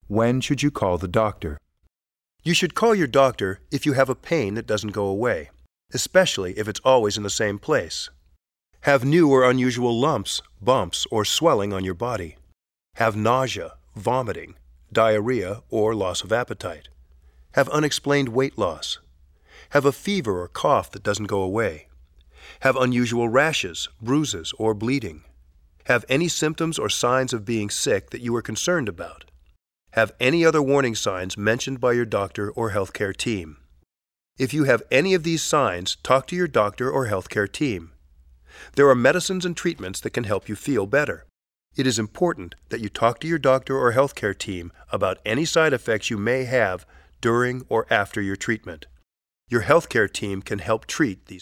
When should you call the doctor? You should call your doctor if you have a pain that doesn't go away, especially if it's always in the same place. Have new or unusual lumps, bumps, or swelling on your body. Have nausea, vomiting, diarrhea, or loss of appetite. Have unexplained weight loss. Have a fever or cough that doesn't go away. Have unusual rashes, bruises, or bleeding. Have any symptoms or signs of being sick that you are concerned about. Have any other warning signs mentioned by your doctor or healthcare team. If you have any of these signs, talk to your doctor or healthcare team. There are medicines and treatments that can help you feel better. It is important that you talk to your doctor or healthcare team about any side effects you may have during or after your treatment. Your healthcare team can help treat these